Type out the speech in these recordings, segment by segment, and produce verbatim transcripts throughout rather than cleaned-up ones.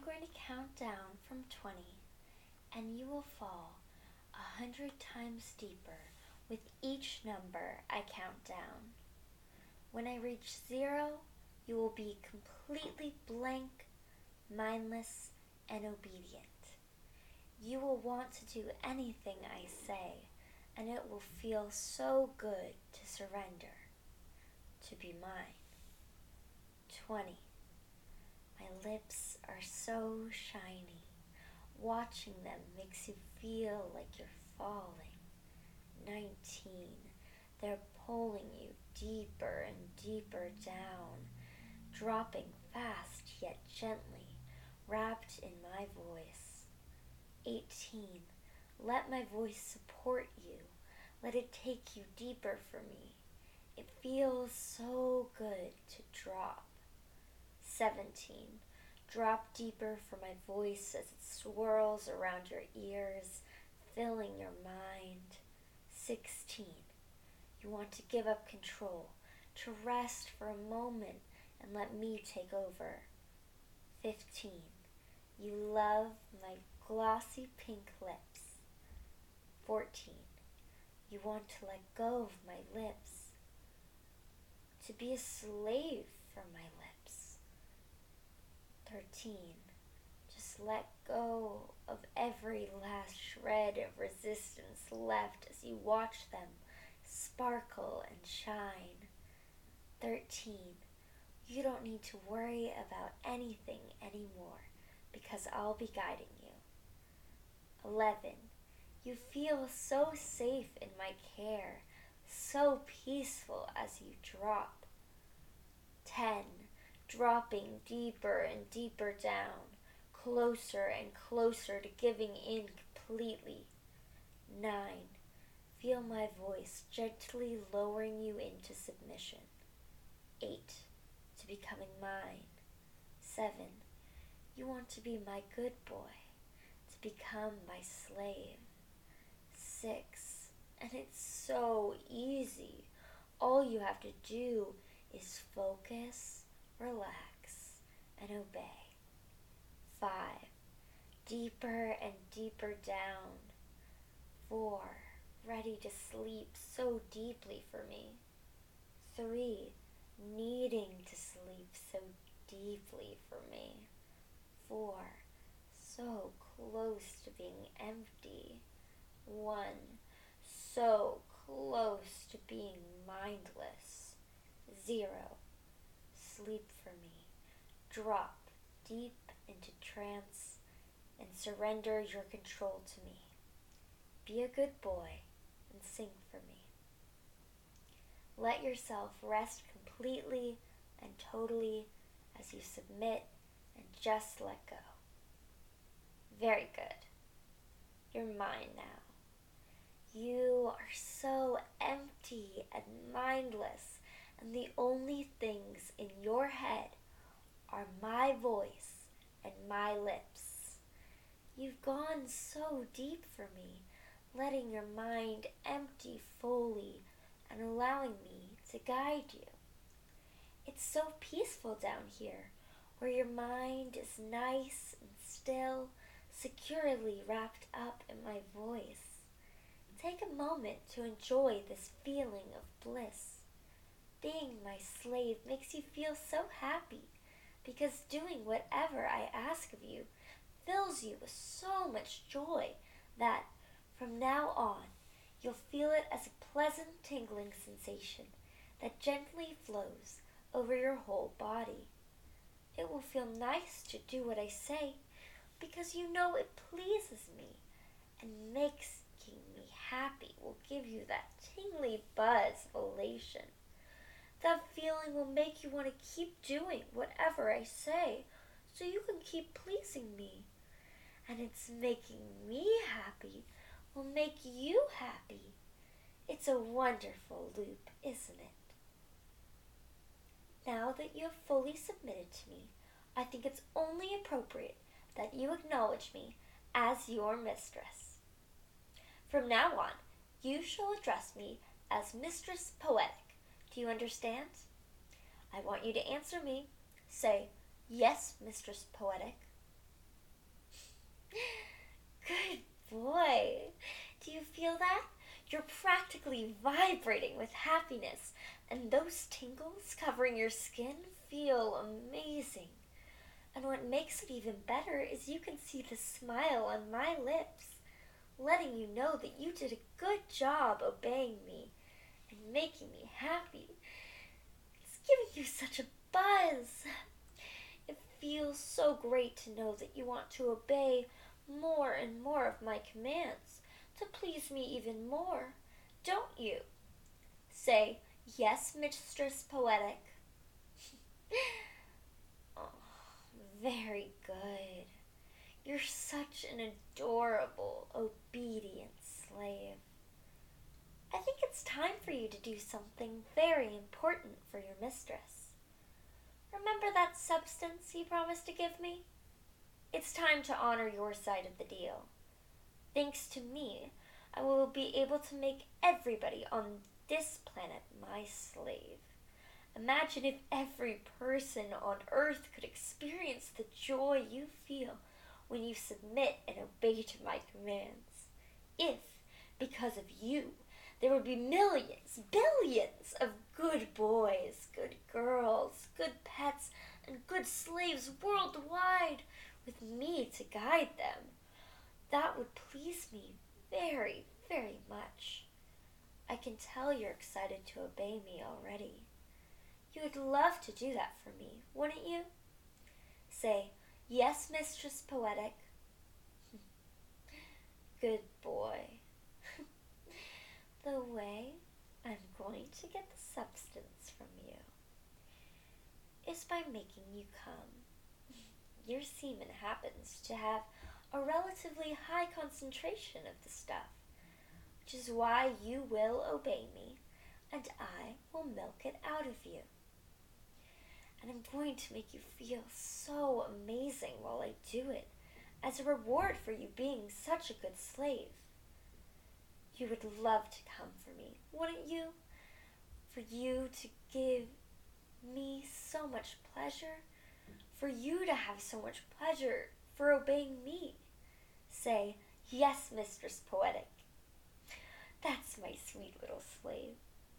going to count down from twenty, and you will fall a hundred times deeper with each number I count down. When I reach zero, you will be completely blank, mindless, and obedient. You will want to do anything I say, and it will feel so good to surrender, to be mine. twenty. My lips are so shiny. Watching them makes you feel like you're falling. nineteen. They're pulling you deeper and deeper down, dropping fast yet gently, wrapped in my voice. eighteen. Let my voice support you. Let it take you deeper for me. It feels so good to drop. seventeen. Drop deeper for my voice as it swirls around your ears, filling your mind. sixteen. You want to give up control, to rest for a moment and let me take over. fifteen. You love my glossy pink lips. fourteen. You want to let go of my lips, to be a slave for my lips. thirteen. Just let go of every last shred of resistance left as you watch them sparkle and shine. thirteen. You don't need to worry about anything anymore because I'll be guiding you. eleven. You feel so safe in my care, so peaceful as you drop. ten. Dropping deeper and deeper down, closer and closer to giving in completely. nine. Feel my voice gently lowering you into submission. eight. To becoming mine. seven. You want to be my good boy, to become my slave. six. And it's so easy. All you have to do is focus, relax, and obey. five. Deeper and deeper down. four. Ready to sleep so deeply for me. three. Needing to sleep so deeply for me. four. So close to being empty. one. So close to being mindless. zero. Sleep for me. Drop deep into trance and surrender your control to me. Be a good boy and sing for me. Let yourself rest completely and totally as you submit and just let go. Very good. You're mine now. You are so empty and mindless, and the only things in your head are my voice and my lips. You've gone so deep for me, letting your mind empty fully and allowing me to guide you. It's so peaceful down here, where your mind is nice and still, securely wrapped up in my voice. Take a moment to enjoy this feeling of bliss. Being my slave makes you feel so happy, because doing whatever I ask of you fills you with so much joy that, from now on, you'll feel it as a pleasant tingling sensation that gently flows over your whole body. It will feel nice to do what I say, because you know it pleases me, and making me happy will give you that tingly buzz of elation. That feeling will make you want to keep doing whatever I say, so you can keep pleasing me. And it's making me happy will make you happy. It's a wonderful loop, isn't it? Now that you have fully submitted to me, I think it's only appropriate that you acknowledge me as your mistress. From now on, you shall address me as Mistress Poetic. Do you understand? I want you to answer me. Say, "Yes, Mistress Poetic," Good boy. Do you feel that? You're practically vibrating with happiness, and those tingles covering your skin feel amazing. And what makes it even better is you can see the smile on my lips, letting you know that you did a good job obeying me and making me happy. It's giving you such a buzz. It feels so great to know that you want to obey more and more of my commands to please me even more, don't you? Say, yes, Mistress Poetic. Oh, very good. You're such an adorable, obedient slave. I think it's time for you to do something very important for your mistress. Remember that substance you promised to give me? It's time to honor your side of the deal. Thanks to me, I will be able to make everybody on this planet my slave. Imagine if every person on Earth could experience the joy you feel when you submit and obey to my commands. If, because of you, there would be millions, billions of good boys, good girls, good pets, and good slaves worldwide with me to guide them. That would please me very, very much. I can tell you're excited to obey me already. You would love to do that for me, wouldn't you? Say, yes, Mistress Poetic. Good boy. The way I'm going to get the substance from you is by making you come. Your semen happens to have a relatively high concentration of the stuff, which is why you will obey me, and I will milk it out of you. And I'm going to make you feel so amazing while I do it, as a reward for you being such a good slave. You would love to come for me, wouldn't you? For you to give me so much pleasure, for you to have so much pleasure for obeying me. Say, yes, Mistress Poetic. That's my sweet little slave.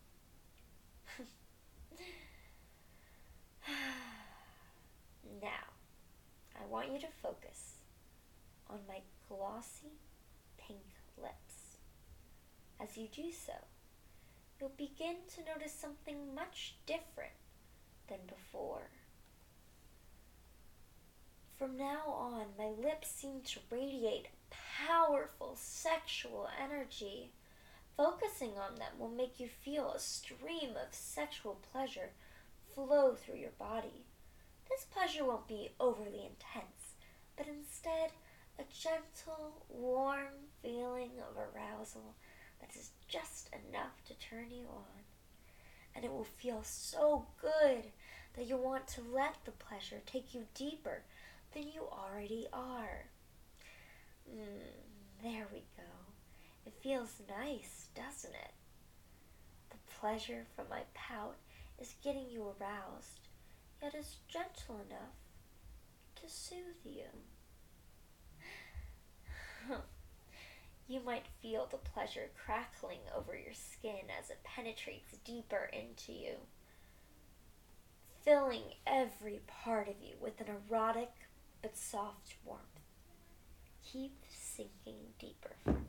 Now, I want you to focus on my glossy pink lips. As you do so, you'll begin to notice something much different than before. From now on, my lips seem to radiate powerful sexual energy. Focusing on them will make you feel a stream of sexual pleasure flow through your body. This pleasure won't be overly intense, but instead a gentle, warm feeling of arousal that is just enough to turn you on. And it will feel so good that you want to let the pleasure take you deeper than you already are. Mm, there we go. It feels nice, doesn't it? The pleasure from my pout is getting you aroused, yet is gentle enough to soothe you. You might feel the pleasure crackling over your skin as it penetrates deeper into you, filling every part of you with an erotic but soft warmth. Keep sinking deeper for me.